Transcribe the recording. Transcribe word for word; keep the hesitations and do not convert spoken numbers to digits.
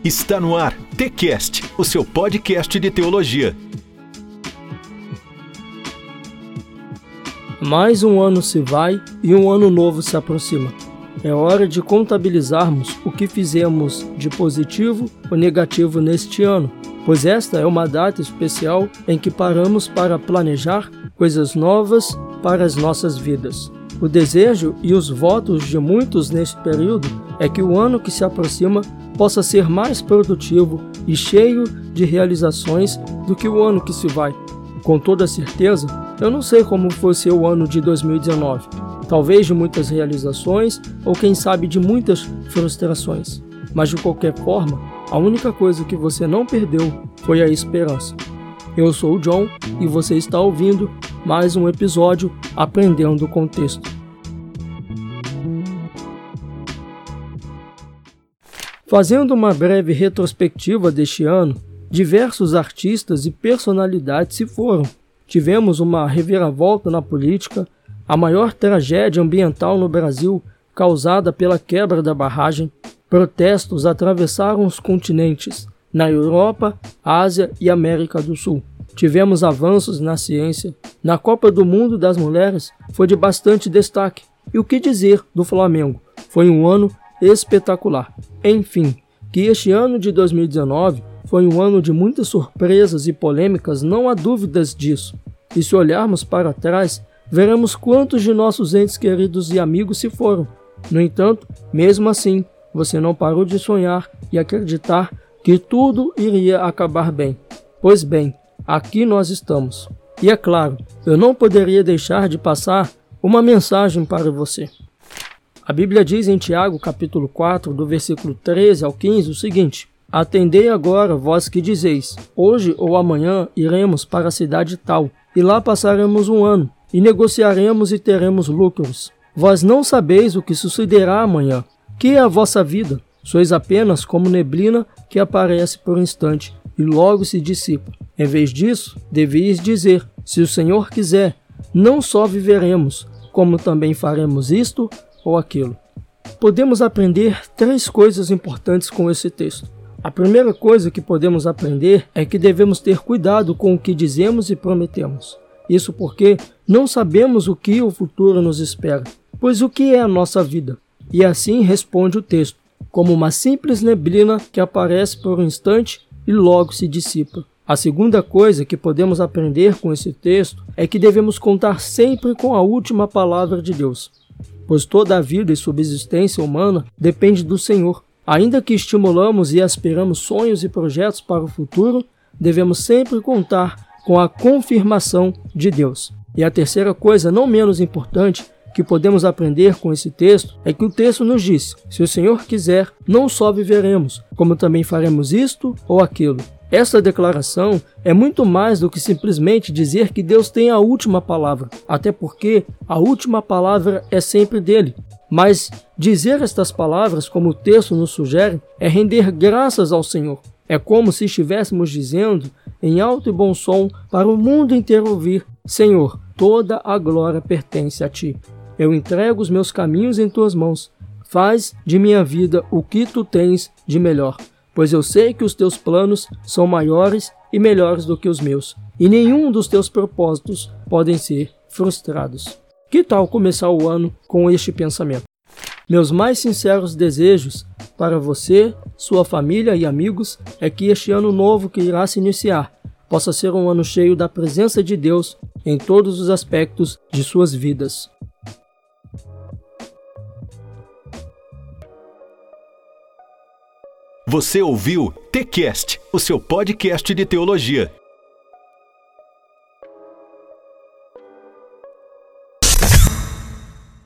Está no ar, TCast, o seu podcast de teologia. Mais um ano se vai e um ano novo se aproxima. É hora de contabilizarmos o que fizemos de positivo ou negativo neste ano, pois esta é uma data especial em que paramos para planejar coisas novas para as nossas vidas. O desejo e os votos de muitos neste período é que o ano que se aproxima possa ser mais produtivo e cheio de realizações do que o ano que se vai. Com toda certeza, eu não sei como foi ser o ano de dois mil e dezenove. Talvez de muitas realizações ou quem sabe de muitas frustrações. Mas de qualquer forma, a única coisa que você não perdeu foi a esperança. Eu sou o John e você está ouvindo mais um episódio Aprendendo com o Texto. Fazendo uma breve retrospectiva deste ano, diversos artistas e personalidades se foram. Tivemos uma reviravolta na política, a maior tragédia ambiental no Brasil causada pela quebra da barragem, protestos atravessaram os continentes, na Europa, Ásia e América do Sul. Tivemos avanços na ciência. Na Copa do Mundo das Mulheres foi de bastante destaque. E o que dizer do Flamengo? Foi um ano espetacular. Enfim, que este ano de dois mil e dezenove foi um ano de muitas surpresas e polêmicas, não há dúvidas disso. E se olharmos para trás, veremos quantos de nossos entes queridos e amigos se foram. No entanto, mesmo assim, você não parou de sonhar e acreditar que tudo iria acabar bem. Pois bem, aqui nós estamos. E é claro, eu não poderia deixar de passar uma mensagem para você. A Bíblia diz em Tiago, capítulo quatro, do versículo treze ao quinze, o seguinte: Atendei agora, vós que dizeis, hoje ou amanhã iremos para a cidade tal, e lá passaremos um ano, e negociaremos e teremos lucros. Vós não sabeis o que sucederá amanhã. Que é a vossa vida? Sois apenas como neblina que aparece por um instante, e logo se dissipa. Em vez disso, deveis dizer, se o Senhor quiser, não só viveremos, como também faremos isto ou aquilo. Podemos aprender três coisas importantes com esse texto. A primeira coisa que podemos aprender é que devemos ter cuidado com o que dizemos e prometemos. Isso porque não sabemos o que o futuro nos espera, pois o que é a nossa vida? E assim responde o texto, como uma simples neblina que aparece por um instante e logo se dissipa. A segunda coisa que podemos aprender com esse texto é que devemos contar sempre com a última palavra de Deus, pois toda a vida e subsistência humana depende do Senhor. Ainda que estimulamos e aspiramos sonhos e projetos para o futuro, devemos sempre contar com a confirmação de Deus. E a terceira coisa, não menos importante, que podemos aprender com esse texto, é que o texto nos diz, se o Senhor quiser, não só viveremos, como também faremos isto ou aquilo. Essa declaração é muito mais do que simplesmente dizer que Deus tem a última palavra, até porque a última palavra é sempre dele. Mas dizer estas palavras, como o texto nos sugere, é render graças ao Senhor. É como se estivéssemos dizendo, em alto e bom som, para o mundo inteiro ouvir, Senhor, toda a glória pertence a Ti. Eu entrego os meus caminhos em Tuas mãos. Faz de minha vida o que Tu tens de melhor, pois eu sei que os Teus planos são maiores e melhores do que os meus, e nenhum dos Teus propósitos podem ser frustrados. Que tal começar o ano com este pensamento? Meus mais sinceros desejos para você, sua família e amigos é que este ano novo que irá se iniciar possa ser um ano cheio da presença de Deus em todos os aspectos de suas vidas. Você ouviu TCast, o seu podcast de teologia.